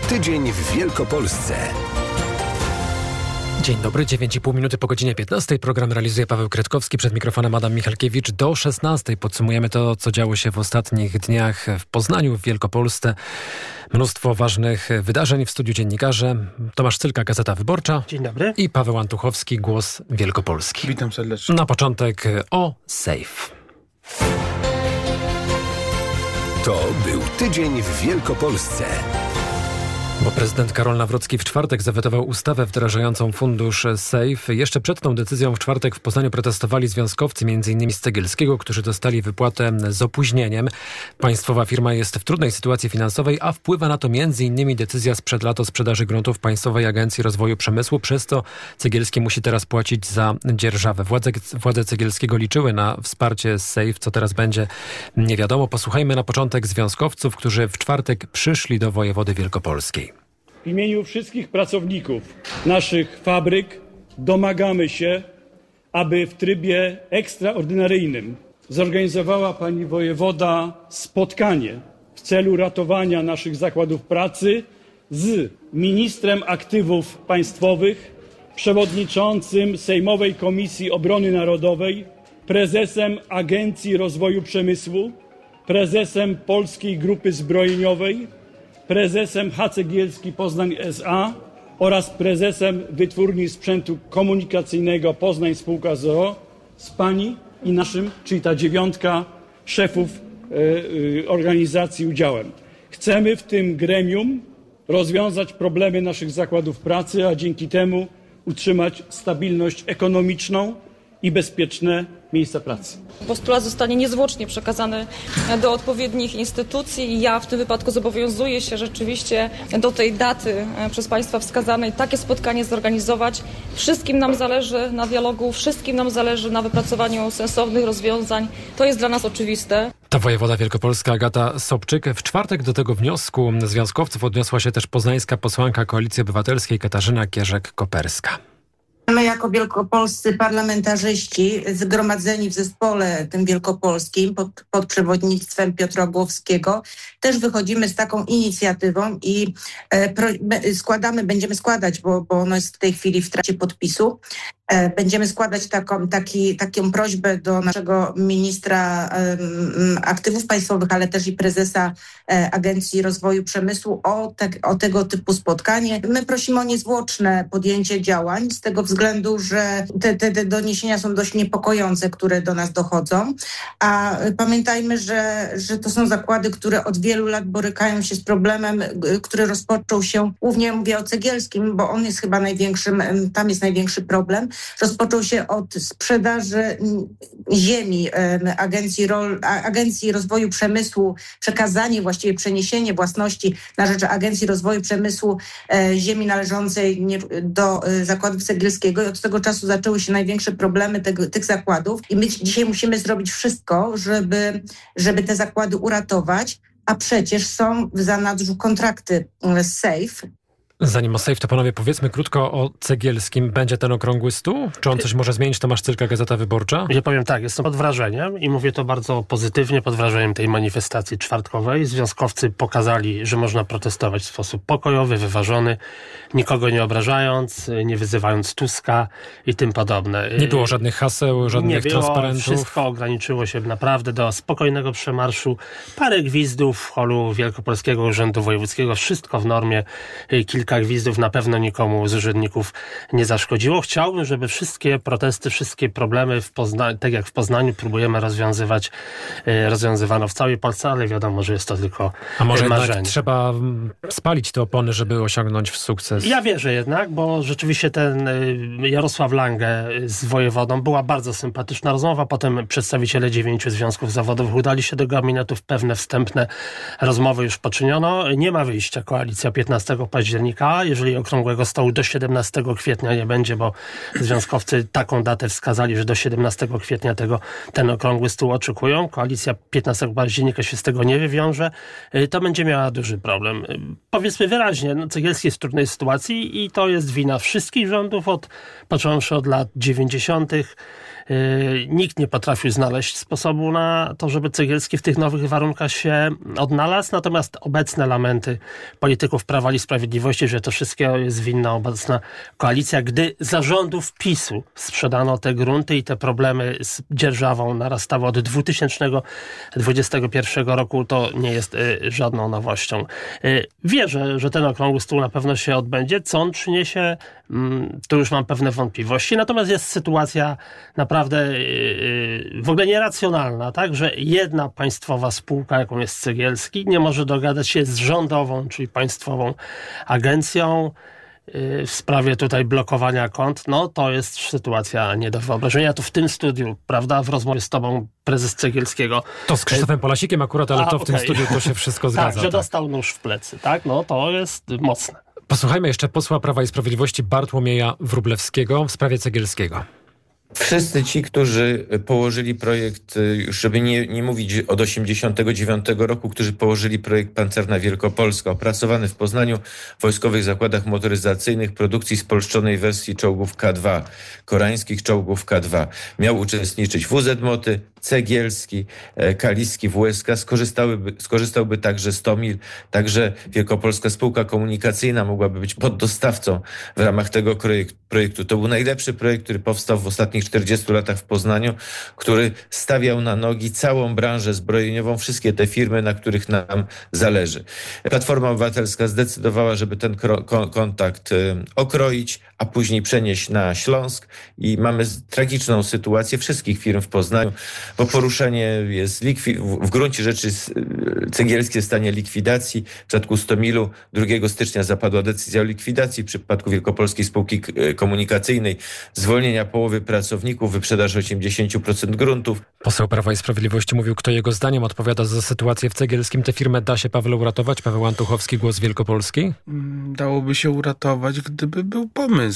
tydzień w Wielkopolsce. Dzień dobry, 9,5 minuty po godzinie 15. Program realizuje Paweł Kretkowski, przed mikrofonem Adam Michalkiewicz. Do 16 podsumujemy to, co działo się w ostatnich dniach w Poznaniu, w Wielkopolsce. Mnóstwo ważnych wydarzeń. W studiu dziennikarze Tomasz Cylka, Gazeta Wyborcza. Dzień dobry. I Paweł Antuchowski, Głos Wielkopolski. Witam serdecznie. Na początek o Safe. To był tydzień w Wielkopolsce. Bo prezydent Karol Nawrocki w czwartek zawetował ustawę wdrażającą fundusz SAFE. Jeszcze przed tą decyzją w czwartek w Poznaniu protestowali związkowcy, m.in. z Cegielskiego, którzy dostali wypłatę z opóźnieniem. Państwowa firma jest w trudnej sytuacji finansowej, a wpływa na to m.in. decyzja sprzed lat o sprzedaży gruntów Państwowej Agencji Rozwoju Przemysłu. Przez to Cegielski musi teraz płacić za dzierżawę. Władze Cegielskiego liczyły na wsparcie z SAFE. Co teraz będzie, nie wiadomo. Posłuchajmy na początek związkowców, którzy w czwartek przyszli do wojewody wielkopolskiej. W imieniu wszystkich pracowników naszych fabryk domagamy się, aby w trybie ekstraordynaryjnym zorganizowała pani wojewoda spotkanie w celu ratowania naszych zakładów pracy z ministrem aktywów państwowych, przewodniczącym Sejmowej Komisji Obrony Narodowej, prezesem Agencji Rozwoju Przemysłu, prezesem Polskiej Grupy Zbrojeniowej, prezesem H. Cegielski Poznań S.A. oraz prezesem Wytwórni Sprzętu Komunikacyjnego Poznań Spółka z.o.o. z pani i naszym, czyli ta dziewiątka szefów organizacji udziałem. Chcemy w tym gremium rozwiązać problemy naszych zakładów pracy, a dzięki temu utrzymać stabilność ekonomiczną i bezpieczne miejsca pracy. Postulat zostanie niezwłocznie przekazany do odpowiednich instytucji i ja w tym wypadku zobowiązuję się rzeczywiście do tej daty przez Państwa wskazanej takie spotkanie zorganizować. Wszystkim nam zależy na dialogu, wszystkim nam zależy na wypracowaniu sensownych rozwiązań. To jest dla nas oczywiste. To wojewoda wielkopolska Agata Sobczyk. W czwartek do tego wniosku związkowców odniosła się też poznańska posłanka Koalicji Obywatelskiej Katarzyna Kierzek-Koperska. My jako wielkopolscy parlamentarzyści zgromadzeni w zespole tym wielkopolskim pod przewodnictwem Piotra Głowskiego też wychodzimy z taką inicjatywą i będziemy składać, bo ono jest w tej chwili w trakcie podpisu, będziemy składać taką prośbę do naszego ministra aktywów państwowych, ale też i prezesa Agencji Rozwoju Przemysłu o tego typu spotkanie. My prosimy o niezwłoczne podjęcie działań z tego względu, że te doniesienia są dość niepokojące, które do nas dochodzą, a pamiętajmy, że to są zakłady, które od wielu lat borykają się z problemem, który rozpoczął się, głównie mówię o Cegielskim, bo on jest chyba największym, tam jest największy problem. Rozpoczął się od sprzedaży ziemi Agencji Rozwoju Przemysłu, przekazanie, właściwie przeniesienie własności na rzecz Agencji Rozwoju Przemysłu ziemi należącej do zakładów Cegielskiego i od tego czasu zaczęły się największe problemy tych zakładów i my dzisiaj musimy zrobić wszystko, żeby te zakłady uratować, a przecież są w zanadrzu kontrakty z SAFE. Zanim o SAFE, to panowie powiedzmy krótko o Cegielskim. Będzie ten okrągły stół? Czy on coś może zmienić? Tomasz Cylka, Gazeta Wyborcza. Ja powiem tak, jestem pod wrażeniem i mówię to bardzo pozytywnie, pod wrażeniem tej manifestacji czwartkowej. Związkowcy pokazali, że można protestować w sposób pokojowy, wyważony, nikogo nie obrażając, nie wyzywając Tuska i tym podobne. Nie było żadnych haseł, żadnych transparentów. Wszystko ograniczyło się naprawdę do spokojnego przemarszu. Parę gwizdów w holu Wielkopolskiego Urzędu Wojewódzkiego. Wszystko w normie. Kilka gwizdów na pewno nikomu z urzędników nie zaszkodziło. Chciałbym, żeby wszystkie protesty, wszystkie problemy tak jak w Poznaniu próbujemy rozwiązywano w całej Polsce, ale wiadomo, że jest to tylko A może marzenie. jednak trzeba spalić te opony, żeby osiągnąć sukces? Ja wierzę jednak, bo rzeczywiście ten Jarosław Lange z wojewodą była bardzo sympatyczna rozmowa. Potem przedstawiciele 9 związków zawodowych udali się do gabinetów. Pewne wstępne rozmowy już poczyniono. Nie ma wyjścia. Koalicja 15 października, jeżeli okrągłego stołu do 17 kwietnia nie będzie, bo związkowcy taką datę wskazali, że do 17 kwietnia ten okrągły stół oczekują. Koalicja 15 października się z tego nie wywiąże. To będzie miała duży problem. Powiedzmy wyraźnie, Cegielski jest w trudnej sytuacji i to jest wina wszystkich rządów, począwszy od lat 90. Nikt nie potrafił znaleźć sposobu na to, żeby Cegielski w tych nowych warunkach się odnalazł, natomiast obecne lamenty polityków Prawa i Sprawiedliwości, że to wszystkiego jest winna obecna koalicja, gdy za rządów PiS-u sprzedano te grunty i te problemy z dzierżawą narastały od 2021 roku, to nie jest żadną nowością. Wierzę, że ten okrągły stół na pewno się odbędzie. Co on przyniesie, to już mam pewne wątpliwości. Natomiast jest sytuacja naprawdę w ogóle nieracjonalna, tak, że jedna państwowa spółka, jaką jest Cegielski, nie może dogadać się z rządową, czyli państwową agencją w sprawie tutaj blokowania kont. No to jest sytuacja nie do wyobrażenia. To w tym studiu, prawda, w rozmowie z tobą prezes Cegielskiego. To z Krzysztofem Polasikiem akurat, ale w tym studiu to się wszystko zgadza. Tak, że dostał nóż w plecy, tak? No to jest mocne. Posłuchajmy jeszcze posła Prawa i Sprawiedliwości Bartłomieja Wróblewskiego w sprawie Cegielskiego. Wszyscy ci, którzy położyli projekt, już żeby nie mówić od 1989 roku, którzy położyli projekt Pancerna Wielkopolska, opracowany w Poznaniu w Wojskowych Zakładach Motoryzacyjnych produkcji spolszczonej wersji czołgów K2, koreańskich czołgów K2. Miał uczestniczyć WZ Moty, Cegielski, Kaliski, WSK, skorzystałby także Stomil, także Wielkopolska Spółka Komunikacyjna mogłaby być poddostawcą w ramach tego projektu. To był najlepszy projekt, który powstał w ostatnich 40 latach w Poznaniu, który stawiał na nogi całą branżę zbrojeniową, wszystkie te firmy, na których nam zależy. Platforma Obywatelska zdecydowała, żeby ten kontakt okroić, a później przenieść na Śląsk i mamy tragiczną sytuację wszystkich firm w Poznaniu, bo poruszenie jest w gruncie rzeczy Cegielskie w stanie likwidacji. W przypadku Stomilu 2 stycznia zapadła decyzja o likwidacji. W przypadku Wielkopolskiej Spółki Komunikacyjnej zwolnienia połowy pracowników, wyprzedaż 80% gruntów. Poseł Prawa i Sprawiedliwości mówił, kto jego zdaniem odpowiada za sytuację w Cegielskim. Tę firmę da się, Paweł, uratować? Paweł Antuchowski, Głos Wielkopolski? Dałoby się uratować, gdyby był pomysł.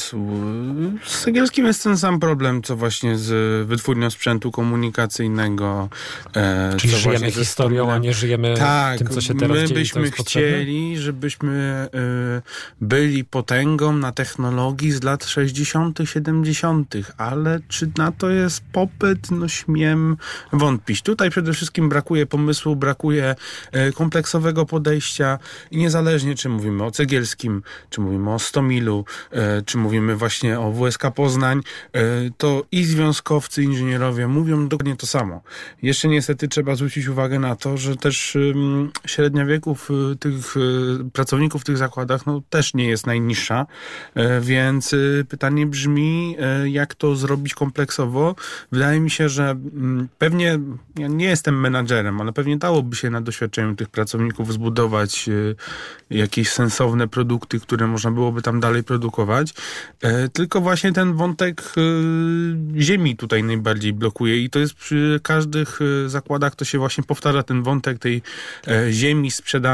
Z Cegielskim jest ten sam problem, co właśnie z wytwórnią sprzętu komunikacyjnego. Czyli żyjemy historią, a nie żyjemy tym, co się teraz dzieje. My byśmy chcieli, żebyśmy byli potęgą na technologii z lat 60., 70., ale czy na to jest popyt? No śmiem wątpić. Tutaj przede wszystkim brakuje pomysłu, brakuje kompleksowego podejścia i niezależnie, czy mówimy o Cegielskim, czy mówimy o Stomilu, czy mówimy właśnie o WSK Poznań, to i związkowcy, inżynierowie mówią dokładnie to samo. Jeszcze niestety trzeba zwrócić uwagę na to, że też średnia wieków tych pracowników w tych zakładach no, też nie jest najniższa, więc pytanie brzmi, jak to zrobić kompleksowo. Wydaje mi się, że pewnie, ja nie jestem menadżerem, ale pewnie dałoby się na doświadczeniu tych pracowników zbudować jakieś sensowne produkty, które można byłoby tam dalej produkować. Tylko właśnie ten wątek ziemi tutaj najbardziej blokuje i to jest przy każdych zakładach, to się właśnie powtarza ten wątek tej ziemi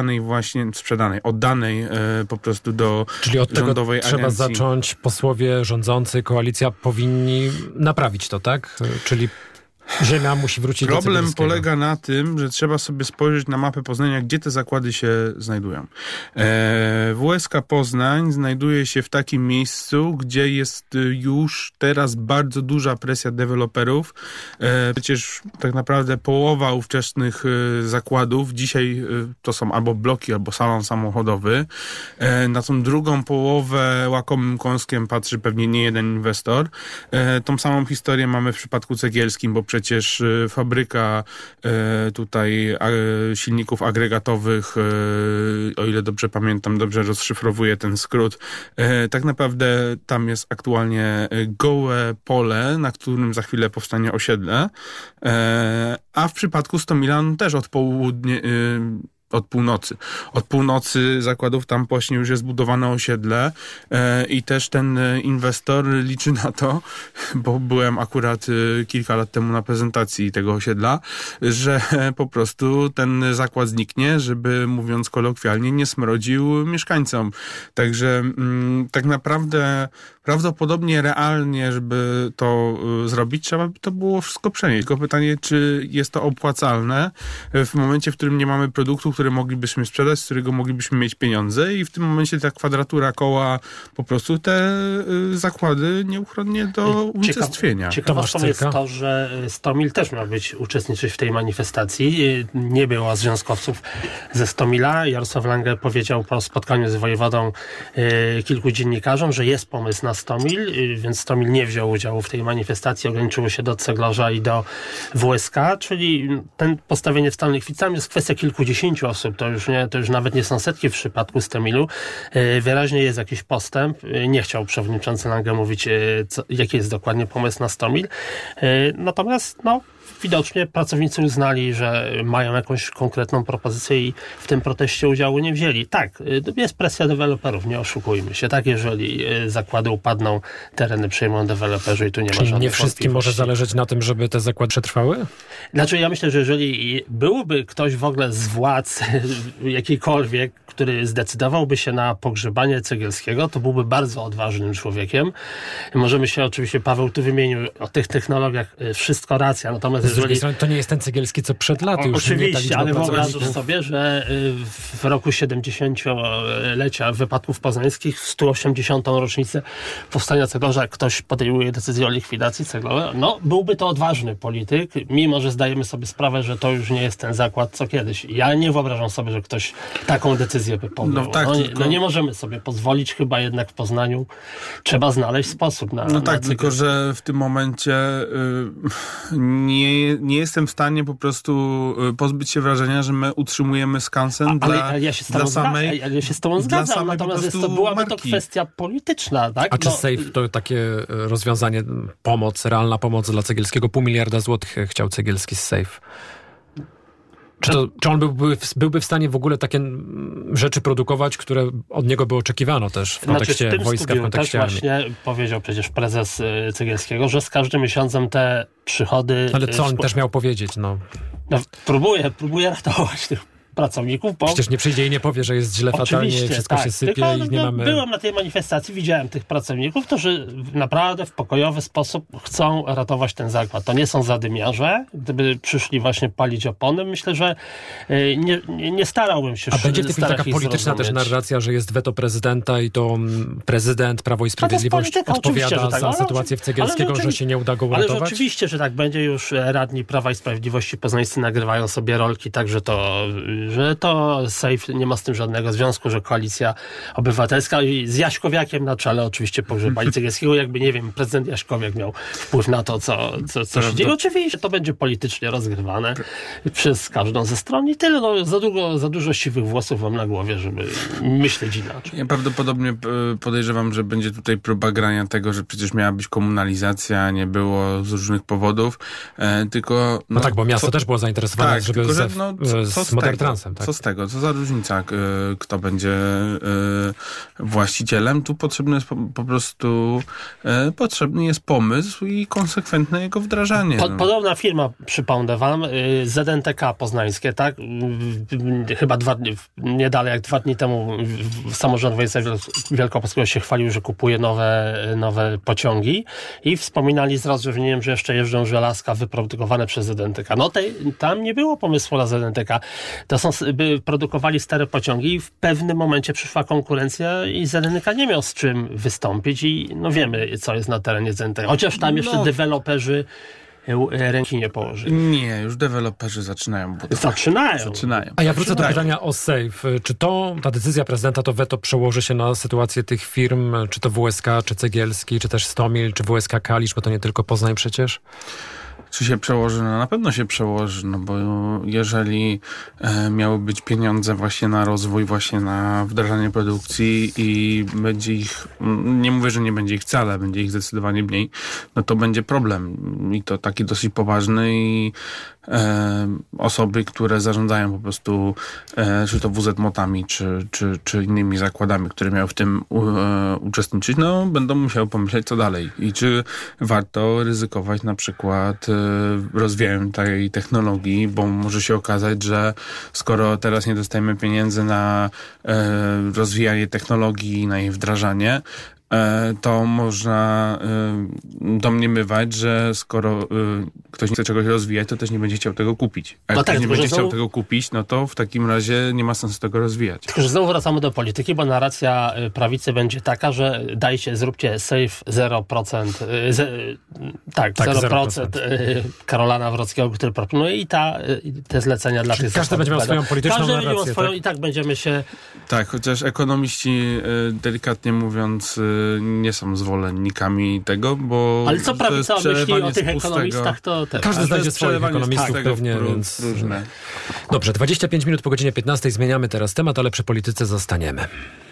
oddanej po prostu do Czyli od rządowej tego trzeba agencji. zacząć, posłowie rządzący, koalicja powinni naprawić to, tak? Czyli ziemia musi wrócić do Cegielskiego. Problem polega na tym, że trzeba sobie spojrzeć na mapę Poznania, gdzie te zakłady się znajdują. WSK Poznań znajduje się w takim miejscu, gdzie jest już teraz bardzo duża presja deweloperów. Przecież tak naprawdę połowa ówczesnych zakładów dzisiaj to są albo bloki, albo salon samochodowy. Na tą drugą połowę łakomym kąskiem patrzy pewnie nie jeden inwestor. Tą samą historię mamy w przypadku Cegielskim, bo przecież fabryka tutaj silników agregatowych, o ile dobrze pamiętam, dobrze rozszyfrowuję ten skrót, tak naprawdę tam jest aktualnie gołe pole, na którym za chwilę powstanie osiedle, a w przypadku Stomilan też od północy zakładów tam właśnie już jest budowane osiedle i też ten inwestor liczy na to, bo byłem akurat kilka lat temu na prezentacji tego osiedla, że po prostu ten zakład zniknie, żeby mówiąc kolokwialnie nie smrodził mieszkańcom. Także tak naprawdę prawdopodobnie realnie, żeby to zrobić, trzeba by to było wszystko przenieść. Tylko pytanie, czy jest to opłacalne w momencie, w którym nie mamy produktu, które moglibyśmy sprzedać, z którego moglibyśmy mieć pieniądze i w tym momencie ta kwadratura koła po prostu te zakłady nieuchronnie do unicestwienia. Ciekawostką jest to, że Stomil też miał uczestniczyć w tej manifestacji. Nie było związkowców ze Stomila. Jarosław Lange powiedział po spotkaniu z wojewodą kilku dziennikarzom, że jest pomysł na Stomil, więc Stomil nie wziął udziału w tej manifestacji, ograniczyło się do Ceglarza i do WSK, czyli ten postawienie w stan likwidacji jest kwestia kilkudziesięciu osób, to już nawet nie są setki w przypadku Stomilu. Wyraźnie jest jakiś postęp. Nie chciał przewodniczący Lange mówić, jaki jest dokładnie pomysł na Stomil. Natomiast widocznie pracownicy uznali, że mają jakąś konkretną propozycję i w tym proteście udziału nie wzięli. Tak, jest presja deweloperów, nie oszukujmy się. Tak, jeżeli zakłady upadną, tereny przejmą deweloperzy i tu nie ma żadnych nie wszystkim może zależeć na tym, żeby te zakłady przetrwały? Znaczy, ja myślę, że jeżeli byłby ktoś w ogóle z władz jakiejkolwiek, który zdecydowałby się na pogrzebanie Cegielskiego, to byłby bardzo odważnym człowiekiem. Możemy się oczywiście, Paweł tu wymienił o tych technologiach, wszystko racja, natomiast z drugiej strony to nie jest ten Cegielski, co przed laty już. Oczywiście, ale wyobrażasz sobie, że w roku 70-lecia wypadków poznańskich, w 180. rocznicę powstania Ceglarza, ktoś podejmuje decyzję o likwidacji Ceglarza, byłby to odważny polityk, mimo że zdajemy sobie sprawę, że to już nie jest ten zakład, co kiedyś. Ja nie wyobrażam sobie, że ktoś taką decyzję by podjął. Nie możemy sobie pozwolić, chyba jednak w Poznaniu trzeba znaleźć sposób na tylko że w tym momencie nie jestem w stanie po prostu pozbyć się wrażenia, że my utrzymujemy skansen ja się z tobą zgadzam, natomiast byłaby to kwestia polityczna, tak? A czy Safe to takie rozwiązanie, realna pomoc dla Cegielskiego, 500 miliarda złotych chciał Cegielski z Safe? Czy on byłby w stanie w ogóle takie rzeczy produkować, które od niego by oczekiwano też w kontekście wojska, w kontekście armii? Właśnie powiedział przecież prezes Cegielskiego, że z każdym miesiącem te przychody... Ale co on też miał powiedzieć? Próbuje ratować tych pracowników, bo... Przecież nie przyjdzie i nie powie, że jest źle, fatalnie, wszystko się sypie i nie mamy... Byłem na tej manifestacji, widziałem tych pracowników, którzy naprawdę w pokojowy sposób chcą ratować ten zakład. To nie są zadymiarze. Gdyby przyszli właśnie palić opony, myślę, że nie starałbym się... A będzie w tej chwili taka polityczna też narracja, że jest weto prezydenta i to prezydent Prawo i Sprawiedliwość odpowiada za sytuację w Cegielskiego, że się nie uda go uratować? Ale rzeczywiście, że tak będzie. Już radni Prawa i Sprawiedliwości poznańscy nagrywają sobie rolki, tak, że to Safe nie ma z tym żadnego związku, że Koalicja Obywatelska i z Jaśkowiakiem na czele oczywiście pogrzebali Cegielskiego, jakby, nie wiem, prezydent Jaśkowiak miał wpływ na to, co się dzieje. Oczywiście to będzie politycznie rozgrywane przez każdą ze stron i tyle. Za dużo siwych włosów mam na głowie, żeby myśleć inaczej. Ja prawdopodobnie podejrzewam, że będzie tutaj próba grania tego, że przecież miała być komunalizacja, nie było z różnych powodów, tylko... tak, bo miasto też było zainteresowane, żeby z Modern Transem. Tak? Co z tego? Co za różnica, kto będzie właścicielem? Tu potrzebny jest po prostu potrzebny jest pomysł i konsekwentne jego wdrażanie. Podobna firma, przypomnę wam, ZNTK poznańskie, tak? Chyba nie dalej jak 2 dni temu samorząd województwa wielkopolskiego się chwalił, że kupuje nowe pociągi i wspominali z rozrzewnieniem, że jeszcze jeżdżą żelazka wyprodukowane przez ZNTK. Tam nie było pomysłu na ZNTK. By produkowali stare pociągi i w pewnym momencie przyszła konkurencja i ZNTK nie miał z czym wystąpić i wiemy, co jest na terenie ZNTK. Chociaż tam jeszcze deweloperzy ręki nie położyli. Nie, już deweloperzy zaczynają budować. Zaczynają. A ja wrócę do pytania o Safe. Czy ta decyzja prezydenta, to weto przełoży się na sytuację tych firm, czy to WSK, czy Cegielski, czy też Stomil, czy WSK Kalisz, bo to nie tylko Poznań przecież? Czy się przełoży? Na pewno się przełoży, bo jeżeli miały być pieniądze właśnie na rozwój, właśnie na wdrażanie produkcji i będzie ich, nie mówię, że nie będzie ich wcale, będzie ich zdecydowanie mniej, to będzie problem i to taki dosyć poważny i osoby, które zarządzają po prostu czy to WZ-Motami, czy innymi zakładami, które miały w tym uczestniczyć, będą musiały pomyśleć, co dalej i czy warto ryzykować na przykład rozwojem tej technologii, bo może się okazać, że skoro teraz nie dostajemy pieniędzy na rozwijanie technologii, na jej wdrażanie, to można domniemywać, że skoro ktoś nie chce czegoś rozwijać, to też nie będzie chciał tego kupić. A jak ktoś nie będzie chciał tego kupić, no to w takim razie nie ma sensu tego rozwijać. Tylko, że znowu wracamy do polityki, bo narracja prawicy będzie taka, że zróbcie safe 0%, 0% Karola Nawrockiego, który proponuje i te zlecenia dla tych... Każdy będzie miał swoją polityczną narrację. I tak będziemy się... Tak, chociaż ekonomiści, delikatnie mówiąc, nie są zwolennikami tego, bo... Ale co prawica myśli o tych ekonomistach, to też. Każdy znajdzie swoich ekonomistów pewnie, więc... Różne. Dobrze, 25 minut po godzinie 15 zmieniamy teraz temat, ale przy polityce zostaniemy.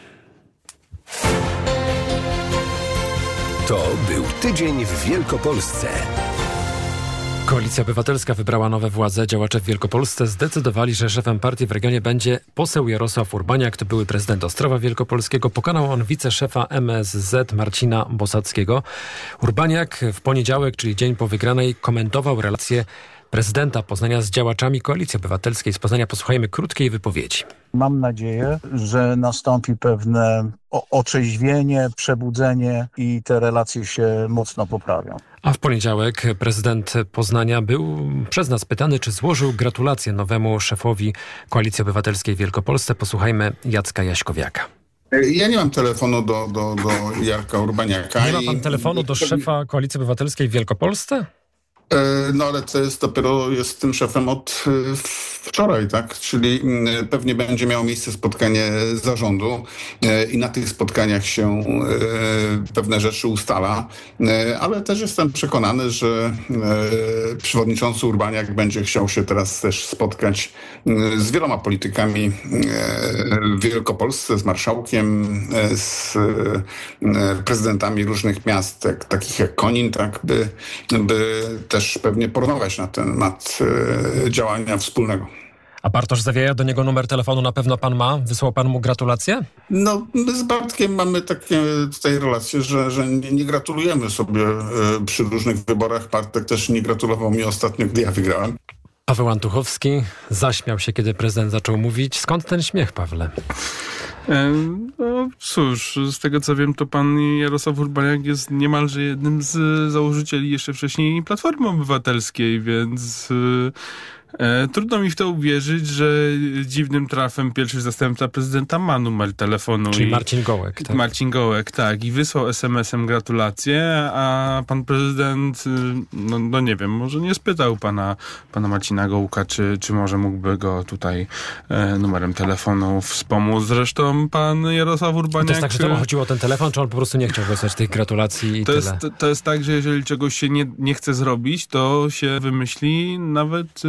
To był tydzień w Wielkopolsce. Koalicja Obywatelska wybrała nowe władze. Działacze w Wielkopolsce zdecydowali, że szefem partii w regionie będzie poseł Jarosław Urbaniak. To były prezydent Ostrowa Wielkopolskiego. Pokonał on wiceszefa MSZ Marcina Bosackiego. Urbaniak w poniedziałek, czyli dzień po wygranej, komentował relacje prezydenta Poznania z działaczami Koalicji Obywatelskiej. Z Poznania posłuchajmy krótkiej wypowiedzi. Mam nadzieję, że nastąpi pewne otrzeźwienie, przebudzenie i te relacje się mocno poprawią. A w poniedziałek prezydent Poznania był przez nas pytany, czy złożył gratulacje nowemu szefowi Koalicji Obywatelskiej w Wielkopolsce. Posłuchajmy Jacka Jaśkowiaka. Ja nie mam telefonu do Jarka Urbaniaka. Nie ma pan telefonu do szefa Koalicji Obywatelskiej w Wielkopolsce? No ale to jest dopiero tym szefem od wczoraj, tak? Czyli pewnie będzie miało miejsce spotkanie zarządu i na tych spotkaniach się pewne rzeczy ustala, ale też jestem przekonany, że przewodniczący Urbaniak będzie chciał się teraz też spotkać z wieloma politykami w Wielkopolsce, z marszałkiem, z prezydentami różnych miast, takich jak Konin, tak, by też pewnie porozmawiać na temat działania wspólnego. A Bartosz Zawieja, do niego numer telefonu na pewno pan ma? Wysłał pan mu gratulacje? No, my z Bartkiem mamy takie tutaj relacje, że nie gratulujemy sobie przy różnych wyborach. Bartek też nie gratulował mi ostatnio, gdy ja wygrałem. Paweł Antuchowski zaśmiał się, kiedy prezydent zaczął mówić. Skąd ten śmiech, Pawle? No cóż, z tego co wiem, to pan Jarosław Urbaniak jest niemalże jednym z założycieli jeszcze wcześniej Platformy Obywatelskiej, więc trudno mi w to uwierzyć, że dziwnym trafem pierwszy zastępca prezydenta ma numer telefonu. Czyli Marcin Gołek, tak? Marcin Gołek, tak. I wysłał SMS-em gratulacje, a pan prezydent, no nie wiem, może nie spytał pana Marcina Gołka, czy może mógłby go tutaj numerem telefonu wspomóc. Zresztą pan Jarosław Urbaniak... To jest tak, że to chodziło o ten telefon, czy on po prostu nie chciał wysłać tych gratulacji i tyle? To jest tak, że jeżeli czegoś się nie chce zrobić, to się wymyśli nawet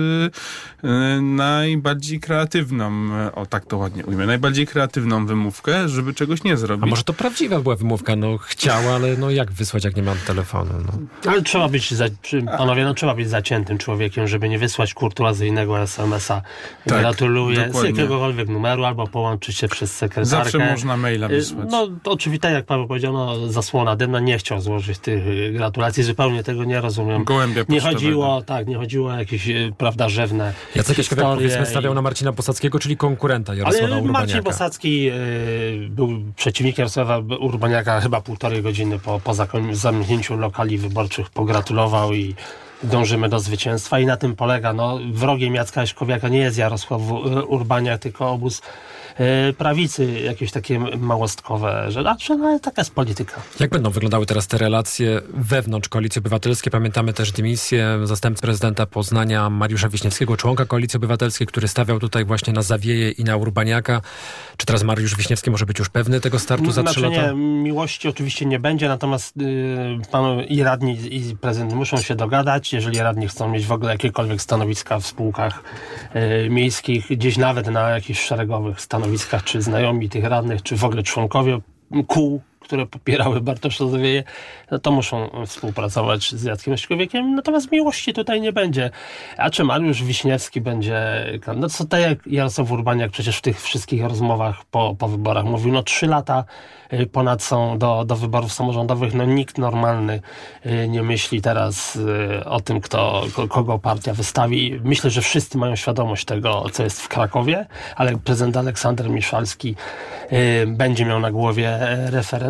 najbardziej kreatywną, tak to ładnie ujmę, najbardziej kreatywną wymówkę, żeby czegoś nie zrobić. A może to prawdziwa była wymówka? Chciał, ale jak wysłać, jak nie mam telefonu? Ale trzeba być, trzeba być zaciętym człowiekiem, żeby nie wysłać kurtuazyjnego SMS-a. Tak, gratuluję z jakiegokolwiek numeru, albo połączyć się przez sekretarkę. Zawsze można maila wysłać. No oczywiście, jak Paweł powiedział, zasłona dymna, nie chciał złożyć tych gratulacji, zupełnie tego nie rozumiem. Gołębia nie chodziło o jakieś, rzewne Jacek Jaśkowiak, powiedzmy, stawiał na Marcina Bosackiego, czyli konkurenta Jarosława Urbaniaka. Marcin Bosacki był przeciwnikiem Jarosława Urbaniaka chyba 1,5 godziny po zamknięciu lokali wyborczych, pogratulował i dążymy do zwycięstwa i na tym polega. Wrogiem Jacka Jaśkowiaka nie jest Jarosław Urbaniak, tylko obóz prawicy, jakieś takie małostkowe rzeczy, ale taka jest polityka. Jak będą wyglądały teraz te relacje wewnątrz Koalicji Obywatelskiej? Pamiętamy też dymisję zastępcy prezydenta Poznania Mariusza Wiśniewskiego, członka Koalicji Obywatelskiej, który stawiał tutaj właśnie na Zawieję i na Urbaniaka. Czy teraz Mariusz Wiśniewski może być już pewny tego startu za 3 lata? Nie, miłości oczywiście nie będzie, natomiast i radni, i prezydent muszą się dogadać. Jeżeli radni chcą mieć w ogóle jakiekolwiek stanowiska w spółkach miejskich, gdzieś nawet na jakichś szeregowych stanowiskach, czy znajomi tych radnych, czy w ogóle członkowie kół, które popierały Bartosza Zawieję, to muszą współpracować z Jackiem Jaśkowiekiem, natomiast miłości tutaj nie będzie. A czy Mariusz Wiśniewski będzie... co tak jak Jarosław Urbaniak przecież w tych wszystkich rozmowach po wyborach mówił, 3 lata ponad są do wyborów samorządowych, nikt normalny nie myśli teraz o tym, kogo partia wystawi. Myślę, że wszyscy mają świadomość tego, co jest w Krakowie, ale prezydent Aleksander Miszalski będzie miał na głowie referendum.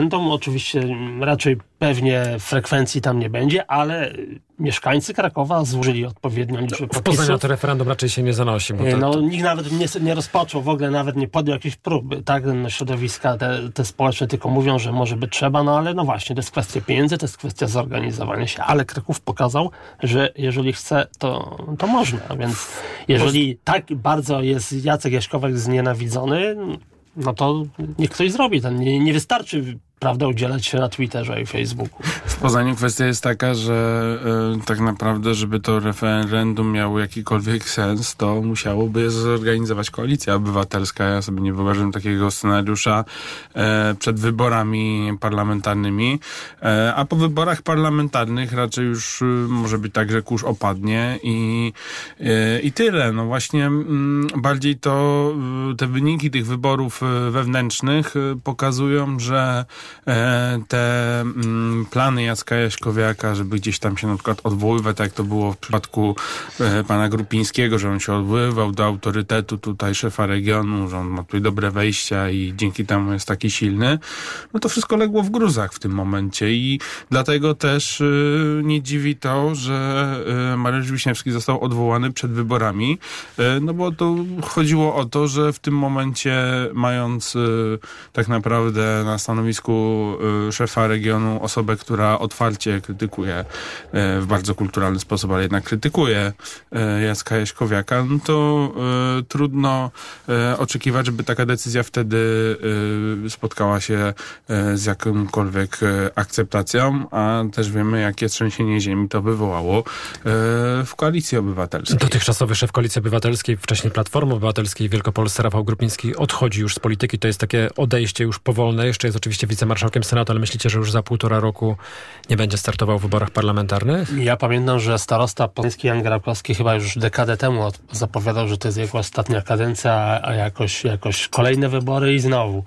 referendum. Oczywiście raczej pewnie frekwencji tam nie będzie, ale mieszkańcy Krakowa złożyli odpowiednią liczbę podpisów. W Poznaniu na to referendum raczej się nie zanosi. Bo nikt nawet nie rozpoczął, w ogóle nawet nie podjął jakiejś próby. Tak, środowiska te społeczne tylko mówią, że może by trzeba, ale właśnie, to jest kwestia pieniędzy, to jest kwestia zorganizowania się. Ale Kraków pokazał, że jeżeli chce, to można. Więc jeżeli tak bardzo jest Jacek Jaśkowiak znienawidzony, no to niech ktoś zrobi. Nie wystarczy, prawda, udzielać się na Twitterze i Facebooku. W Poznaniu kwestia jest taka, że tak naprawdę, żeby to referendum miało jakikolwiek sens, to musiałoby zorganizować Koalicja Obywatelska. Ja sobie nie wyobrażam takiego scenariusza przed wyborami parlamentarnymi, a po wyborach parlamentarnych raczej już może być tak, że kurz opadnie i tyle. No właśnie bardziej to te wyniki tych wyborów wewnętrznych pokazują, że te plany Jacka Jaśkowiaka, żeby gdzieś tam się na przykład odwoływać, tak jak to było w przypadku pana Grupińskiego, że on się odwoływał do autorytetu tutaj szefa regionu, że on ma tutaj dobre wejścia i dzięki temu jest taki silny, no to wszystko legło w gruzach w tym momencie i dlatego też nie dziwi to, że Mariusz Wiśniewski został odwołany przed wyborami, no bo to chodziło o to, że w tym momencie mając tak naprawdę na stanowisku szefa regionu osobę, która otwarcie krytykuje w bardzo kulturalny sposób, ale jednak krytykuje Jacka Jaśkowiaka, no to trudno oczekiwać, żeby taka decyzja wtedy spotkała się z jakąkolwiek akceptacją, a też wiemy, jakie trzęsienie ziemi to wywołało w Koalicji Obywatelskiej. Dotychczasowy szef Koalicji Obywatelskiej, wcześniej Platformy Obywatelskiej w Wielkopolsce, Rafał Grupiński, odchodzi już z polityki. To jest takie odejście już powolne. Jeszcze jest oczywiście wicemarszałkiem Senatu, ale myślicie, że już za 1,5 roku nie będzie startował w wyborach parlamentarnych? Ja pamiętam, że starosta poznański Jan Grabkowski chyba już dekadę temu zapowiadał, że to jest jego ostatnia kadencja, a jakoś kolejne wybory i znowu.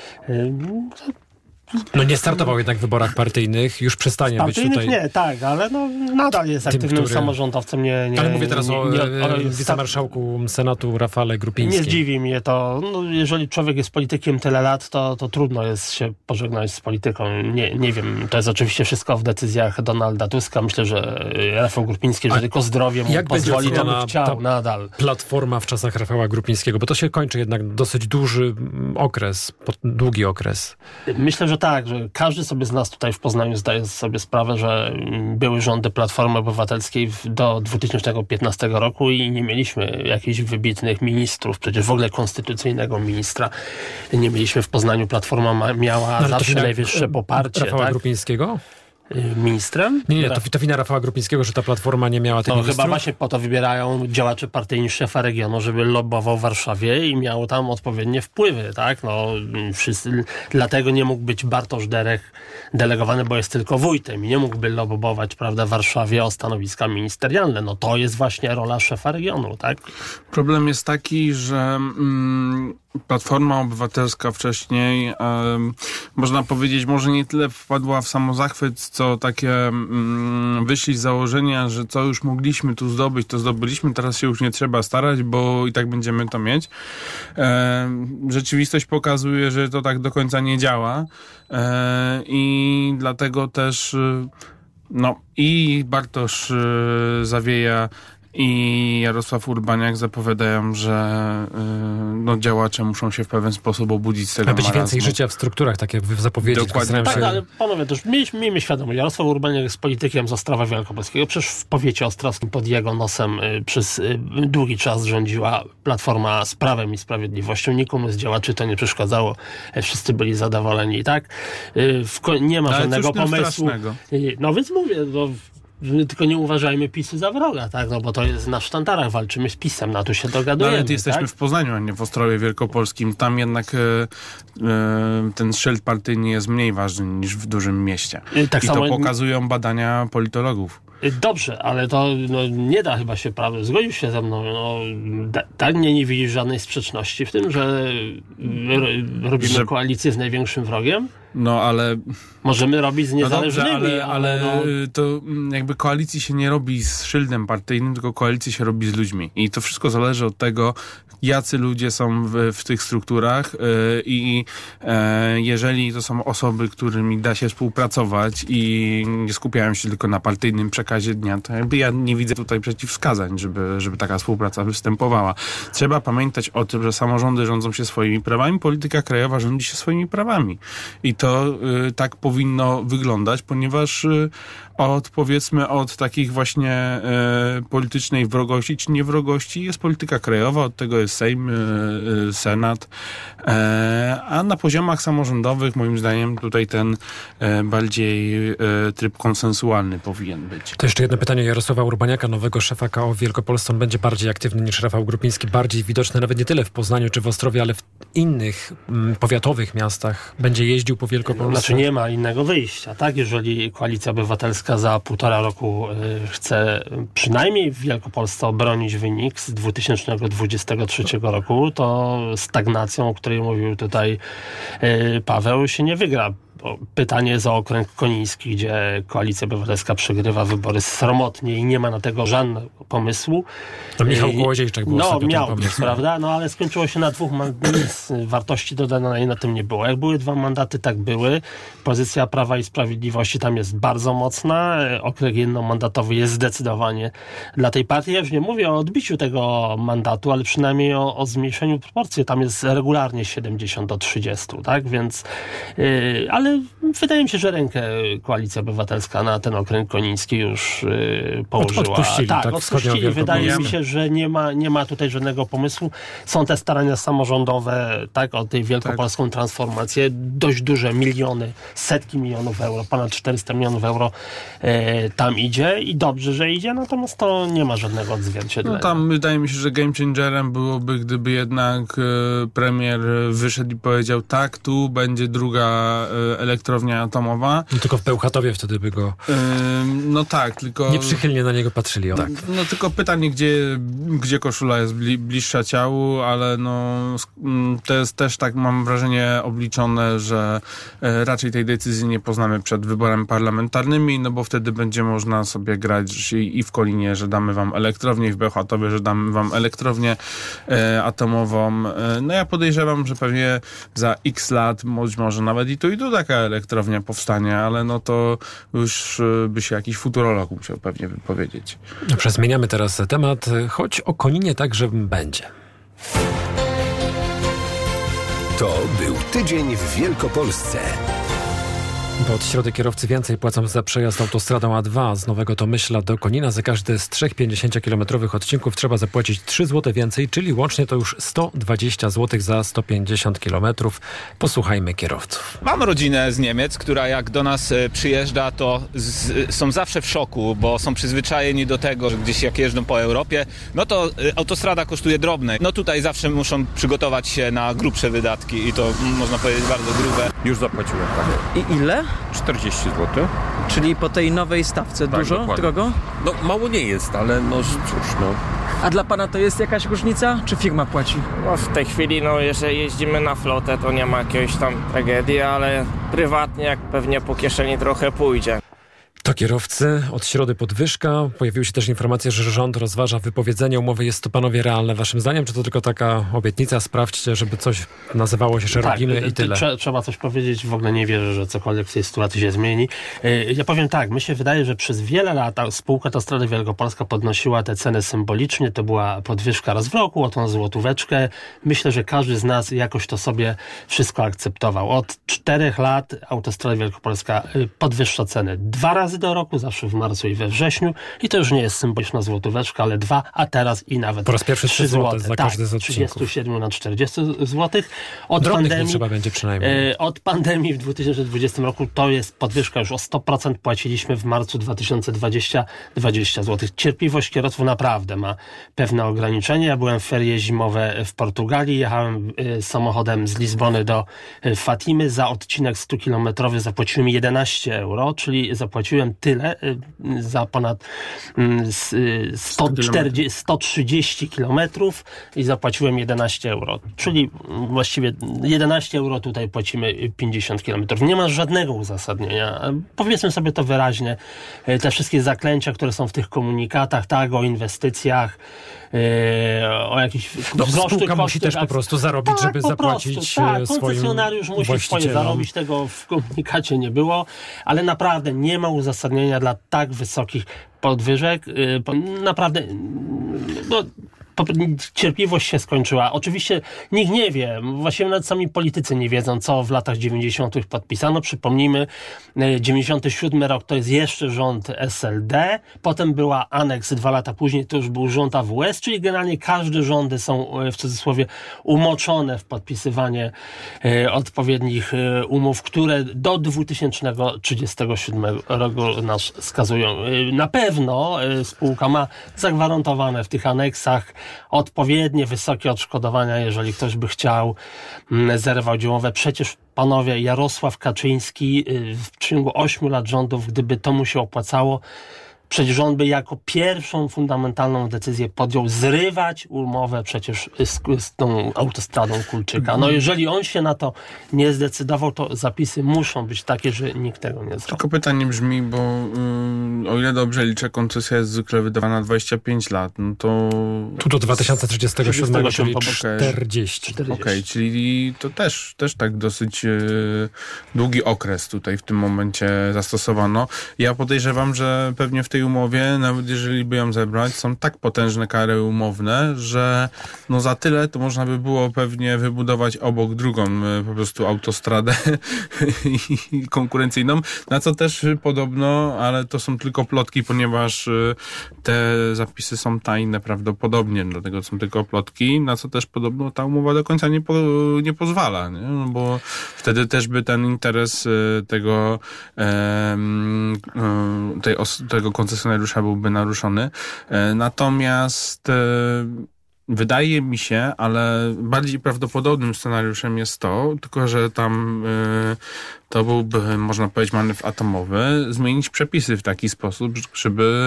No nie startował jednak w wyborach partyjnych, już przestanie być tutaj... Nie, tak, ale nadal jest aktywnym samorządowcem. Ale mówię teraz o wicemarszałku Senatu Rafale Grupińskim. Nie zdziwi mnie to. Jeżeli człowiek jest politykiem tyle lat, to trudno jest się pożegnać z polityką. Nie wiem, to jest oczywiście wszystko w decyzjach Donalda Tuska. Myślę, że Rafał Grupiński, że tylko zdrowie mu pozwoli, to by chciał nadal. Platforma w czasach Rafała Grupińskiego, bo to się kończy jednak dosyć długi okres. Myślę, że tak, że każdy sobie z nas tutaj w Poznaniu zdaje sobie sprawę, że były rządy Platformy Obywatelskiej do 2015 roku i nie mieliśmy jakichś wybitnych ministrów, przecież w ogóle konstytucyjnego ministra nie mieliśmy w Poznaniu. Platforma miała zawsze najwyższe poparcie. Rafała Grupińskiego? Ministrem? Nie, to wina Rafała Grupińskiego, że ta Platforma nie miała tych ministrów? Chyba właśnie po to wybierają działacze partyjni szefa regionu, żeby lobbował w Warszawie i miał tam odpowiednie wpływy, tak? Dlatego nie mógł być Bartosz Derech delegowany, bo jest tylko wójtem i nie mógłby lobbować, prawda, w Warszawie o stanowiska ministerialne. To jest właśnie rola szefa regionu, tak? Problem jest taki, że Platforma Obywatelska wcześniej, można powiedzieć, może nie tyle wpadła w samozachwyt, co takie wyszli z założenia, że co już mogliśmy tu zdobyć, to zdobyliśmy, teraz się już nie trzeba starać, bo i tak będziemy to mieć. Rzeczywistość pokazuje, że to tak do końca nie działa i dlatego też i Bartosz Zawieja i Jarosław Urbaniak zapowiadają, że działacze muszą się w pewien sposób obudzić z tego marazmu. Być więcej życia w strukturach, tak jak w zapowiedzi. Dokładnie. Tak, ale panowie, też miejmy świadomość, Jarosław Urbaniak jest politykiem z Ostrowa Wielkopolskiego. Przecież w powiecie ostrowskim pod jego nosem przez długi czas rządziła Platforma z Prawem i Sprawiedliwością. Nikomu z działaczy to nie przeszkadzało. Wszyscy byli zadowoleni, tak? Nie ma żadnego pomysłu. Strasznego. Więc mówię, tylko nie uważajmy PiS-u za wroga, tak? Bo to jest na sztandarach, walczymy z PiS-em, tu się dogadujemy. Ale jesteśmy tak? w Poznaniu, a nie w Ostrowie Wielkopolskim. Tam jednak ten szyld partyjny jest mniej ważny niż w dużym mieście. I to pokazują badania politologów. Dobrze, ale to nie da chyba się prawie. Zgodził się ze mną. Tak nie widzisz żadnej sprzeczności w tym, że robimy koalicję z największym wrogiem? No ale... Możemy robić z niezależnymi. No dobrze, ale to jakby koalicji się nie robi z szyldem partyjnym, tylko koalicji się robi z ludźmi. I to wszystko zależy od tego, jacy ludzie są w tych strukturach i jeżeli to są osoby, którymi da się współpracować i nie skupiają się tylko na partyjnym przekazie dnia, to jakby ja nie widzę tutaj przeciwwskazań, żeby taka współpraca występowała. Trzeba pamiętać o tym, że samorządy rządzą się swoimi prawami, polityka krajowa rządzi się swoimi prawami. I to tak powinno wyglądać, ponieważ od takich właśnie politycznej wrogości czy niewrogości jest polityka krajowa, od tego jest Sejm, Senat, a na poziomach samorządowych moim zdaniem tutaj ten bardziej tryb konsensualny powinien być. To jeszcze jedno pytanie Jarosława Urbaniaka, nowego szefa KO w Wielkopolsce. On będzie bardziej aktywny niż Rafał Grupiński, bardziej widoczny nawet nie tyle w Poznaniu czy w Ostrowie, ale w innych powiatowych miastach. Będzie jeździł po Wielkopolsce? Znaczy nie ma innego wyjścia, tak? Jeżeli Koalicja Obywatelska za 1,5 roku chce przynajmniej w Wielkopolsce obronić wynik z 2023 roku, to stagnacją, o której mówił tutaj Paweł, się nie wygra. Pytanie za okręg koniński, gdzie Koalicja Obywatelska przegrywa wybory sromotnie i nie ma na tego żadnego pomysłu. To Michał Kołodziejczak był ostatnio miał ten pomysł, prawda? Ale skończyło się na 2 mandatach. Wartości dodanej na tym nie było. Jak były 2 mandaty, tak były. Pozycja Prawa i Sprawiedliwości tam jest bardzo mocna. Okręg jednomandatowy jest zdecydowanie dla tej partii. Ja już nie mówię o odbiciu tego mandatu, ale przynajmniej o zmniejszeniu proporcji. Tam jest regularnie 70-30, tak? Więc ale wydaje mi się, że rękę Koalicja Obywatelska na ten okręg koniński już położyła. Odpuścili. Wydaje mi się, że nie ma tutaj żadnego pomysłu. Są te starania samorządowe, tak, o tej wielkopolską transformację. Dość duże miliony, setki milionów euro, ponad 400 milionów euro tam idzie i dobrze, że idzie, natomiast to nie ma żadnego odzwierciedlenia. No tam wydaje mi się, że game changerem byłoby, gdyby jednak premier wyszedł i powiedział, tak, tu będzie druga elektrownia atomowa. No tylko w Bełchatowie wtedy by go no tak, tylko nieprzychylnie na niego patrzyli. Tak. No tylko pytanie, gdzie koszula jest bliższa ciału, ale to jest też tak, mam wrażenie, obliczone, że raczej tej decyzji nie poznamy przed wyborami parlamentarnymi, no bo wtedy będzie można sobie grać i w Kolinie, że damy wam elektrownię, i w Bełchatowie, że damy wam elektrownię atomową. No ja podejrzewam, że pewnie za x lat, być może nawet i tu taka elektrownia powstanie, ale no to już by się jakiś futurolog musiał pewnie wypowiedzieć. Dobrze, zmieniamy teraz temat, choć o Koninie także będzie. To był tydzień w Wielkopolsce. Bo od środy kierowcy więcej płacą za przejazd autostradą A2 z Nowego Tomyśla do Konina. Za każdy z 3 50-kilometrowych odcinków trzeba zapłacić 3 zł więcej, czyli łącznie to już 120 zł za 150 kilometrów. Posłuchajmy kierowców. Mam rodzinę z Niemiec, która jak do nas przyjeżdża, to są zawsze w szoku, bo są przyzwyczajeni do tego, że gdzieś jak jeżdżą po Europie, no to autostrada kosztuje drobne. No tutaj zawsze muszą przygotować się na grubsze wydatki i to można powiedzieć bardzo grube. Już zapłaciłem, tak. I ile? 40 zł. Czyli po tej nowej stawce tak, dużo, dokładnie. Drogo? No mało nie jest, ale no cóż, no. A dla pana to jest jakaś różnica, czy firma płaci? No w tej chwili, jeżeli jeździmy na flotę, to nie ma jakiejś tam tragedii, ale prywatnie jak pewnie po kieszeni trochę pójdzie. To kierowcy. Od środy podwyżka. Pojawiły się też informacje, że rząd rozważa wypowiedzenie umowy. Jest to, panowie, realne waszym zdaniem? Czy to tylko taka obietnica? Sprawdźcie, żeby coś nazywało się, że robimy i tyle. Trzeba coś powiedzieć. W ogóle nie wierzę, że cokolwiek w tej sytuacji się zmieni. Ja powiem tak. Mi się wydaje, że przez wiele lat spółka Autostrada Wielkopolska podnosiła te ceny symbolicznie. To była podwyżka raz w roku o tą złotóweczkę. Myślę, że każdy z nas jakoś to sobie wszystko akceptował. Od 4 lat Autostrada Wielkopolska podwyższa ceny 2 razy do roku, zawsze w marcu i we wrześniu. I to już nie jest symboliczna złotóweczka, ale 2, a teraz i nawet po raz pierwszy 3 zł za każdy z odcinków. 37 na 40 zł. Drobnych trzeba będzie przynajmniej. Od pandemii w 2020 roku to jest podwyżka już o 100%. Płaciliśmy w marcu 2020 20 zł. Cierpliwość kierowców naprawdę ma pewne ograniczenia. Ja byłem w ferie zimowe w Portugalii. Jechałem samochodem z Lizbony do Fatimy. Za odcinek 100-kilometrowy zapłaciłem 11 euro, czyli zapłaciłem zapłaciłem tyle za ponad 130 kilometrów i zapłaciłem 11 euro. Czyli właściwie 11 euro tutaj płacimy 50 kilometrów. Nie ma żadnego uzasadnienia. Powiedzmy sobie to wyraźnie. Te wszystkie zaklęcia, które są w tych komunikatach, tak, o inwestycjach, o jakichś spółka musi też po prostu zarobić, żeby zapłacić swoim koncesjonariusz musi swoje zarobić, tego w komunikacie nie było, ale naprawdę nie ma uzasadnienia dla tak wysokich podwyżek. Naprawdę cierpliwość się skończyła. Oczywiście nikt nie wie, właściwie nawet sami politycy nie wiedzą, co w latach 90. podpisano. Przypomnijmy, 97 rok to jest jeszcze rząd SLD, potem była aneks 2 lata później, to już był rząd AWS, czyli generalnie każde rządy są w cudzysłowie umoczone w podpisywanie odpowiednich umów, które do 2037 roku nas skazują. Na pewno spółka ma zagwarantowane w tych aneksach odpowiednie wysokie odszkodowania, jeżeli ktoś by chciał zerwać umowę. Przecież panowie, Jarosław Kaczyński w ciągu 8 lat rządów, gdyby to mu się opłacało, przecież on by jako pierwszą fundamentalną decyzję podjął zrywać umowę przecież z tą autostradą Kulczyka. No jeżeli on się na to nie zdecydował, to zapisy muszą być takie, że nikt tego nie zrobi. Tylko pytanie brzmi, bo o ile dobrze liczę, koncesja jest zwykle wydawana 25 lat, no to... Tu do 2037, czyli 40. Okej, czyli to też tak dosyć długi okres tutaj w tym momencie zastosowano. Ja podejrzewam, że pewnie w tej umowie, nawet jeżeli by ją zebrać, są tak potężne kary umowne, że no za tyle to można by było pewnie wybudować obok drugą po prostu autostradę konkurencyjną, na co też podobno, ale to są tylko plotki, ponieważ te zapisy są tajne prawdopodobnie, dlatego są tylko plotki, na co też podobno ta umowa do końca nie pozwala, nie? No bo wtedy też by ten interes tego koncesjonariusza byłby naruszony. Natomiast wydaje mi się, ale bardziej prawdopodobnym scenariuszem jest to, tylko że tam to byłby, można powiedzieć, manewr atomowy, zmienić przepisy w taki sposób, żeby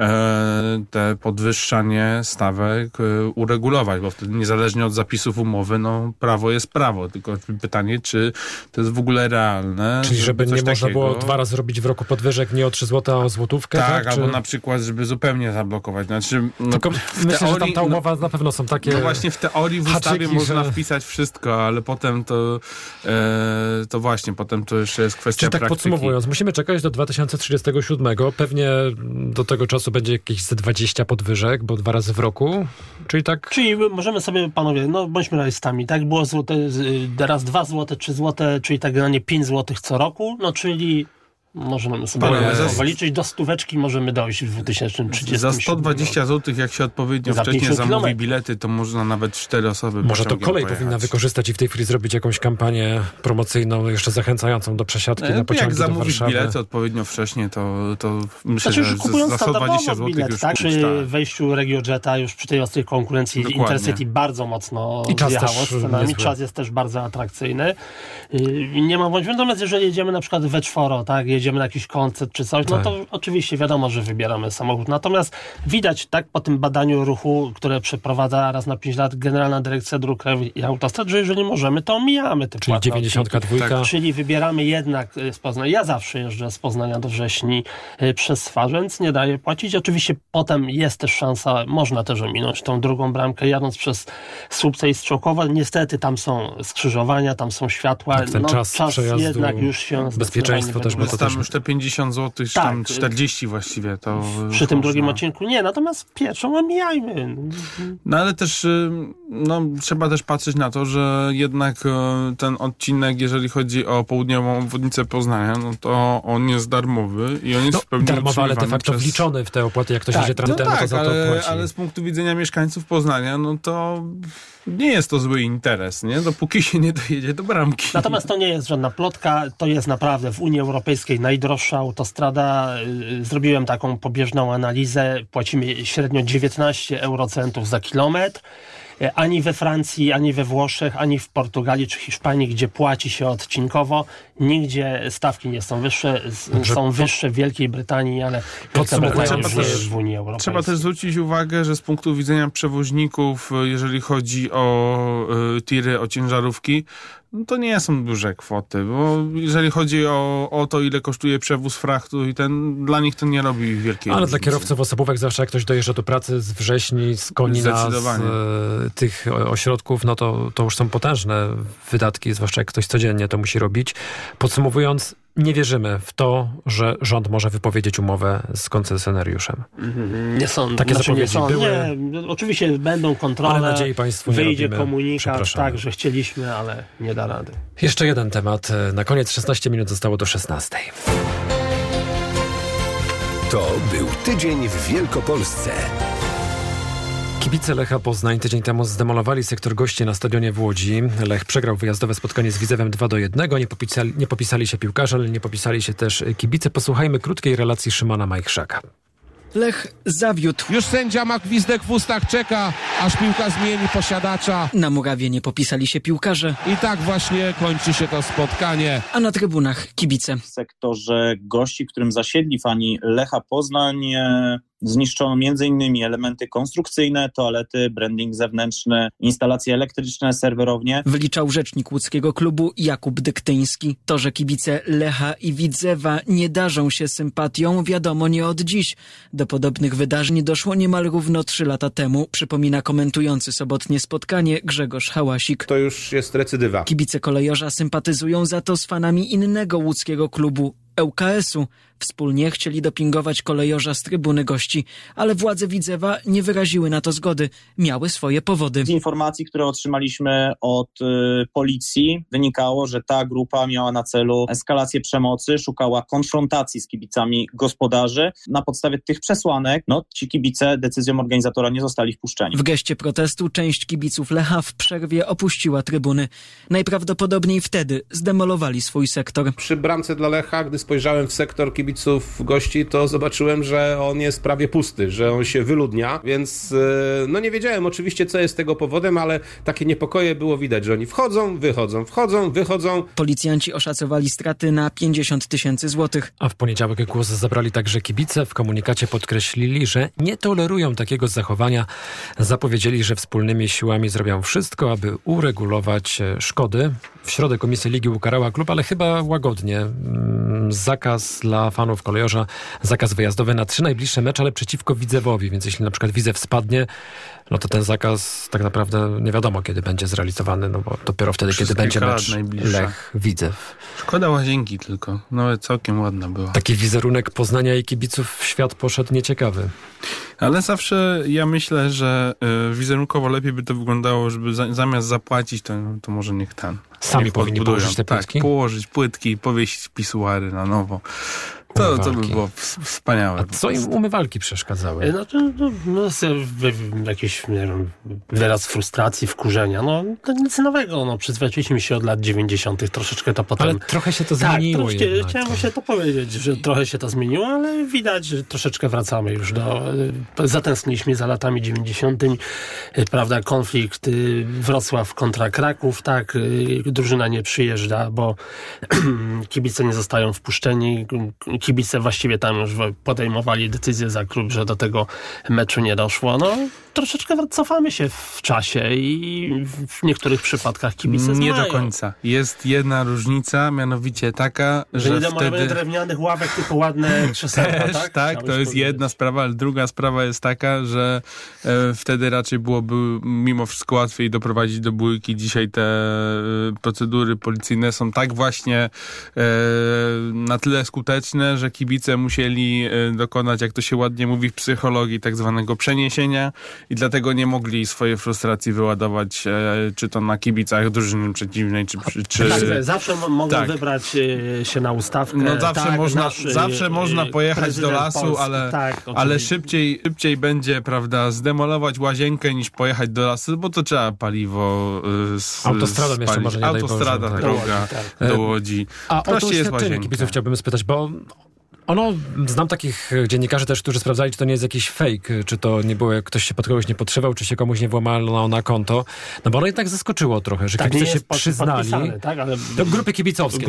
te podwyższanie stawek uregulować, bo wtedy niezależnie od zapisów umowy, no prawo jest prawo, tylko pytanie, czy to jest w ogóle realne. Czyli żeby nie można było 2 razy robić w roku podwyżek nie o 3 zł, a o złotówkę? Tak, albo na przykład, żeby zupełnie zablokować. Znaczy, tylko myślę, teorii, że tam ta umowa na pewno są takie... No właśnie w teorii w ustawie można wpisać wszystko, ale potem to właśnie, potem to jeszcze jest kwestia czyli tak praktyki. Podsumowując, musimy czekać do 2037. Pewnie do tego czasu będzie jakieś ze 20 podwyżek, bo 2 razy w roku. Czyli możemy sobie, panowie, bądźmy realistami. Tak było teraz 2 zł, 3 zł, czyli tak generalnie 5 zł co roku, czyli możemy sobie liczyć, do 100 możemy dojść w 2030. Za 120 zł, jak się odpowiednio wcześniej zamówi bilety, to można nawet 4 osoby może to kolej powinna wykorzystać i w tej chwili zrobić jakąś kampanię promocyjną, jeszcze zachęcającą do przesiadki na pociągi jak zamówisz do Warszawy. bilety odpowiednio wcześniej, to myślę, że kupując za 120 zł bilet, już tak? Przy wejściu RegioJeta, już przy tej ostrej konkurencji, dokładnie. Intercity bardzo mocno zjechało z cenami. Czas jest też bardzo atrakcyjny. Nie ma wątpliwości. Natomiast jeżeli jedziemy na przykład we czworo, tak? Jedziemy na jakiś koncert czy coś, no to oczywiście wiadomo, że wybieramy samochód. Natomiast widać tak po tym badaniu ruchu, które przeprowadza raz na 5 lat Generalna Dyrekcja Dróg Krajowych i Autostrad, że jeżeli możemy, to omijamy te czyli 92. Tak. Czyli wybieramy jednak z Poznania. Ja zawsze jeżdżę z Poznania do Wrześni przez Swarzędz, nie daję płacić. Oczywiście potem jest też szansa, można też ominąć tą drugą bramkę, jadąc przez Słupce i Strzałkowo. Niestety tam są skrzyżowania, tam są światła. Tak, ten czas jednak już się bezpieczeństwo też, bo to też już te 50 zł, tak, tam 40 właściwie. To przy tym drugim odcinku nie, natomiast pierwszą omijajmy. No ale też trzeba też patrzeć na to, że jednak ten odcinek, jeżeli chodzi o południową obwodnicę Poznania, no to on jest darmowy i on jest w pełni darmowy, ale de facto wliczony w te opłaty, jak ktoś jedzie tramtem, to za to płaci. Ale z punktu widzenia mieszkańców Poznania, no to nie jest to zły interes, nie? Dopóki się nie dojedzie do bramki. Natomiast to nie jest żadna plotka, to jest naprawdę w Unii Europejskiej najdroższa autostrada. Zrobiłem taką pobieżną analizę. Płacimy średnio 19 eurocentów za kilometr. ani we Francji, ani we Włoszech, ani w Portugalii czy Hiszpanii, gdzie płaci się odcinkowo, nigdzie stawki nie są wyższe, są wyższe w Wielkiej Brytanii, ale Wielka Brytania już nie jest w Unii Europejskiej. Trzeba też zwrócić uwagę, że z punktu widzenia przewoźników, jeżeli chodzi o tiry, o ciężarówki, no to nie są duże kwoty, bo jeżeli chodzi o to, ile kosztuje przewóz frachtu i dla nich to nie robi wielkiej różnicy. Dla kierowców osobówek zawsze jak ktoś dojeżdża do pracy z Wrześni, z Konina, z tych ośrodków, no to już są potężne wydatki, zwłaszcza jak ktoś codziennie to musi robić. Podsumowując, nie wierzymy w to, że rząd może wypowiedzieć umowę z koncesjonariuszem. Nie są. Takie zapowiedzi były. Nie, oczywiście będą kontrole, ale nadziei państwu wyjdzie nie komunikat, tak, że chcieliśmy, ale nie da rady. Jeszcze jeden temat. Na koniec 16 minut zostało do 16. To był tydzień w Wielkopolsce. Kibice Lecha Poznań tydzień temu zdemolowali sektor gości na stadionie w Łodzi. Lech przegrał wyjazdowe spotkanie z Widzewem 2-1. Nie popisali się piłkarze, ale nie popisali się też kibice. Posłuchajmy krótkiej relacji Szymona Majchrzaka. Lech zawiódł. Już sędzia ma gwizdek w ustach, czeka, aż piłka zmieni posiadacza. Na murawie nie popisali się piłkarze. I tak właśnie kończy się to spotkanie. A na trybunach kibice. W sektorze gości, którym zasiedli fani Lecha Poznań, zniszczono m.in. elementy konstrukcyjne, toalety, branding zewnętrzny, instalacje elektryczne, serwerownie. Wyliczał rzecznik łódzkiego klubu Jakub Dyktyński. To, że kibice Lecha i Widzewa nie darzą się sympatią, wiadomo nie od dziś. Do podobnych wydarzeń doszło niemal równo 3 lata temu, przypomina komentujący sobotnie spotkanie Grzegorz Hałasik. To już jest recydywa. Kibice Kolejorza sympatyzują za to z fanami innego łódzkiego klubu, ŁKS-u. Wspólnie chcieli dopingować Kolejorza z trybuny gości, ale władze Widzewa nie wyraziły na to zgody. Miały swoje powody. Z informacji, które otrzymaliśmy od policji, wynikało, że ta grupa miała na celu eskalację przemocy, szukała konfrontacji z kibicami gospodarzy. Na podstawie tych przesłanek, ci kibice decyzją organizatora nie zostali wpuszczeni. W geście protestu część kibiców Lecha w przerwie opuściła trybuny. Najprawdopodobniej wtedy zdemolowali swój sektor. Przy bramce dla Lecha, gdy spojrzałem w sektor kibiców gości, to zobaczyłem, że on jest prawie pusty, że on się wyludnia, więc nie wiedziałem oczywiście, co jest tego powodem, ale takie niepokoje było widać, że oni wchodzą, wychodzą. Policjanci oszacowali straty na 50 000 złotych. A w poniedziałek głos zabrali także kibice. W komunikacie podkreślili, że nie tolerują takiego zachowania. Zapowiedzieli, że wspólnymi siłami zrobią wszystko, aby uregulować szkody. W środę Komisja Ligi ukarała klub, ale chyba łagodnie. Zakaz dla fanów Kolejorza, zakaz wyjazdowy na 3 najbliższe mecze, ale przeciwko Widzewowi, więc jeśli na przykład Widzew spadnie, to ten zakaz tak naprawdę nie wiadomo, kiedy będzie zrealizowany, bo dopiero wtedy, kiedy będzie mecz Lech-Widzew. Szkoda Łazienki tylko, całkiem ładna była. Taki wizerunek Poznania i kibiców w świat poszedł nieciekawy. Ale zawsze ja myślę, że wizerunkowo lepiej by to wyglądało, żeby zamiast zapłacić, to może niech sami powinni położyć te płytki? Tak, położyć płytki, powiesić pisuary na nowo. To by było wspaniałe. A co im umywalki przeszkadzały? Jakiś wyraz frustracji, wkurzenia. To nic nowego. Przyzwyczailiśmy się od lat 90. Troszeczkę to potem... Ale trochę się to zmieniło. Chciałem właśnie to powiedzieć, że trochę się to zmieniło, ale widać, że troszeczkę wracamy już zatęskniliśmy za latami 90. Prawda, konflikt Wrocław kontra Kraków, tak, drużyna nie przyjeżdża, bo kibice nie zostają wpuszczeni. Kibice właściwie tam już podejmowali decyzję za klub, że do tego meczu nie doszło. Troszeczkę cofamy się w czasie i w niektórych przypadkach kibice nie do końca. Jest jedna różnica, mianowicie taka, że wtedy... drewnianych ławek, tylko ładne krzesełka, tak, to jest jedna sprawa, ale druga sprawa jest taka, że wtedy raczej byłoby mimo wszystko łatwiej doprowadzić do bójki. Dzisiaj te procedury policyjne są tak właśnie na tyle skuteczne, że kibice musieli dokonać, jak to się ładnie mówi w psychologii, tak zwanego przeniesienia i dlatego nie mogli swojej frustracji wyładować, czy to na kibicach drużyny przeciwnej, czy... Tak, zawsze mogą wybrać się na ustawkę. Zawsze można pojechać do lasu, Polski, ale szybciej będzie, prawda, zdemolować łazienkę niż pojechać do lasu, bo to trzeba paliwo autostradą jeszcze może nie autostrada, droga do Łodzi. A o to doświadczenie kibiców chciałbym spytać, bo Znam takich dziennikarzy też, którzy sprawdzali, czy to nie jest jakiś fake, czy to nie było, jak ktoś się pod kogoś nie podszywał, czy się komuś nie włamano na konto. No bo ono jednak zaskoczyło trochę, że kibice się przyznali. Tak, ale to grupy kibicowskie,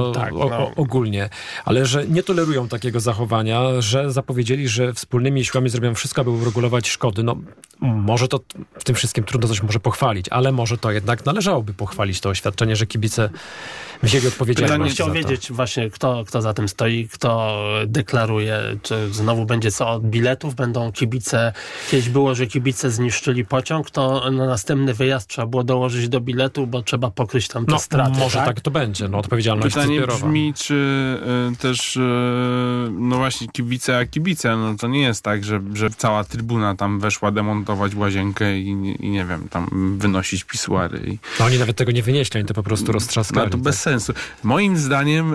ogólnie. Ale że nie tolerują takiego zachowania, że zapowiedzieli, że wspólnymi siłami zrobią wszystko, aby uregulować szkody. No może to w tym wszystkim trudno coś może pochwalić, ale może to jednak należałoby pochwalić to oświadczenie, że kibice wzięli odpowiedzialność. Chciał wiedzieć właśnie, kto za tym stoi, kto deklaruje, czy znowu będzie co od biletów, będą kibice, kiedyś było, że kibice zniszczyli pociąg, to na następny wyjazd trzeba było dołożyć do biletu, bo trzeba pokryć tam te straty. Może tak to będzie, odpowiedzialność pytanie zbiorowa. Brzmi, czy też no właśnie kibice a kibice, no to nie jest tak, że cała trybuna tam weszła demontować łazienkę i nie wiem, tam wynosić pisuary. Oni nawet tego nie wynieśli, oni to po prostu roztrzaskali. No to bez sensu. Moim zdaniem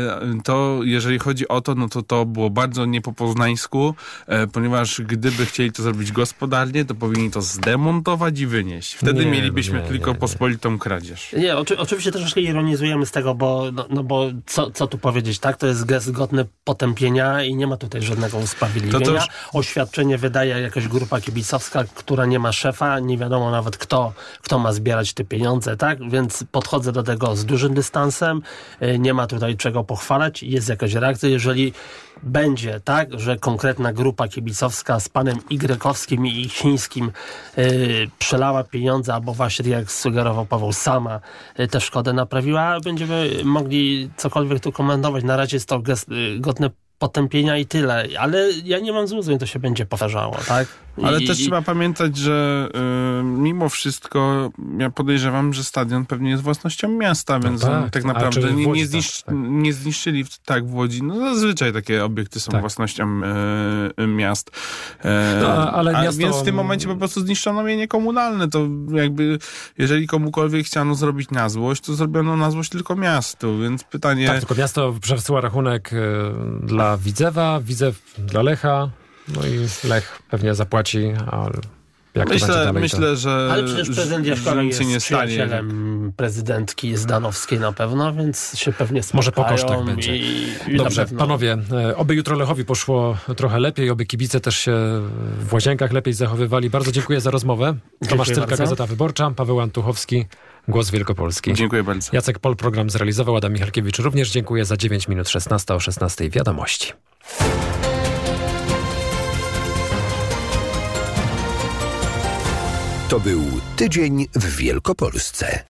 to, jeżeli chodzi o to, no to było bardzo nie po poznańsku, ponieważ gdyby chcieli to zrobić gospodarnie, to powinni to zdemontować i wynieść. Wtedy mielibyśmy tylko pospolitą kradzież. Nie, oczywiście troszeczkę ironizujemy z tego, bo co tu powiedzieć, tak? To jest gest godny potępienia i nie ma tutaj żadnego usprawiedliwienia. Oświadczenie wydaje jakaś grupa kibicowska, która nie ma szefa, nie wiadomo nawet kto ma zbierać te pieniądze, tak? Więc podchodzę do tego z dużym dystansem, nie ma tutaj czego pochwalać, jest jakaś reakcja, jeżeli będzie tak, że konkretna grupa kibicowska z panem Y-owskim i chińskim przelała pieniądze, albo właśnie, jak sugerował Paweł, sama tę szkodę naprawiła, będziemy mogli cokolwiek tu komentować. Na razie jest to gest godny potępienia i tyle. Ale ja nie mam złudzeń, to się będzie powtarzało, tak? Ale też trzeba pamiętać, że mimo wszystko ja podejrzewam, że stadion pewnie jest własnością miasta, więc tak naprawdę nie zniszczyli tak w Łodzi. No zazwyczaj takie obiekty są własnością miast. Więc w tym momencie po prostu zniszczono mienie komunalne. To jakby, jeżeli komukolwiek chciano zrobić na złość, to zrobiono na złość tylko miastu, więc pytanie... Tak, tylko miasto przesyła rachunek dla Widzewa, Widzew dla Lecha, no i Lech pewnie zapłaci, ale jak myślę, że ale przecież prezydent Jaśkowiak jest przyjacielem prezydentki Zdanowskiej na pewno, więc się pewnie spotkają. Może po kosztach będzie. Dobrze, panowie, oby jutro Lechowi poszło trochę lepiej, oby kibice też się w Łazienkach lepiej zachowywali. Bardzo dziękuję za rozmowę. Tomasz Cylka, Gazeta Wyborcza, Paweł Antuchowski, Głos Wielkopolski. Dziękuję bardzo. Jacek Pol program zrealizował, Adam Michalkiewicz również dziękuję. Za 9 minut 16 o 16 wiadomości. To był Tydzień w Wielkopolsce.